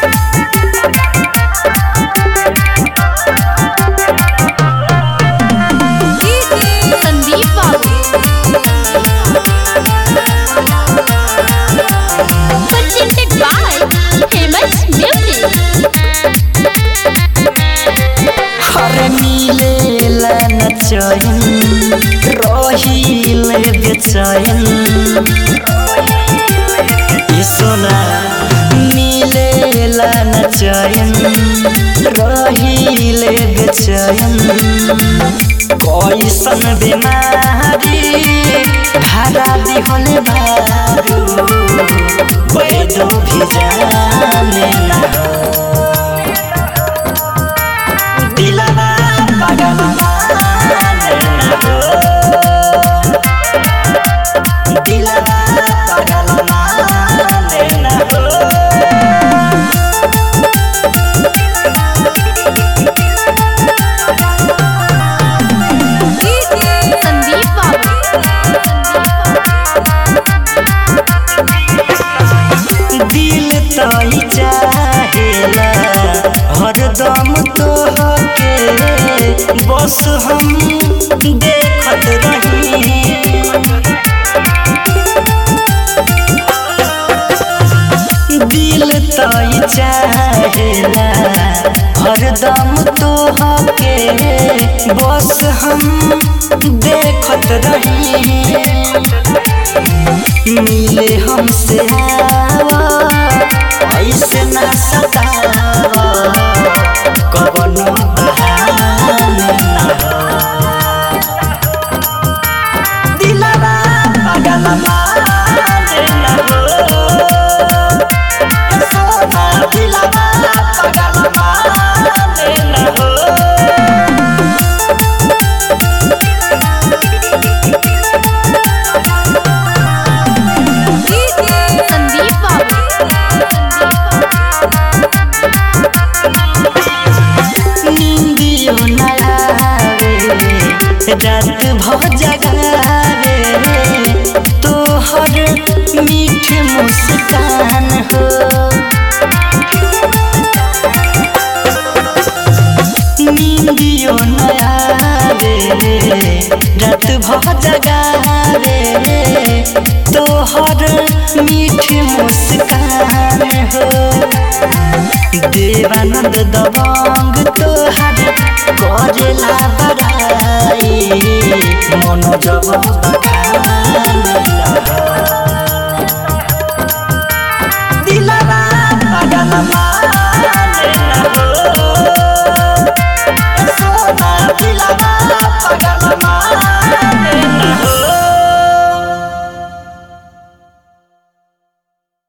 संदीप बाबू presented by famous music। हर मिलेला न चैन रहिले बेचैन ई सोना मिलेला न चैन रहिले बेचैन कैसन बीमारी भाड़ा दिहले भारू वैदो भी जाने ना दिलवा पागल माने ना दिलवा पागल माने ना संदीप बाबू दिल तोई चाहेला हरदम तोहके बस हम देखत रही दिल तोई चाहेला हरदम तोहके बस हम देखत रही मिले हमसे आवा ऐसे ना सतावा कवनो बहाने ना दिलवा पागल माने ना सोना दिलवा पागल माने ना संदीप बाबू नींदियो न आवे रात भर जगावे तोहर मीठ मुस्कान हो नींदियो न आवे रात भर जगावे तोहर मीठ मुस्कान हो देवानंद दबंग तोहर करेला बड़ाई मन जब दिलवा पागल माने ना सोना दिलवा पागल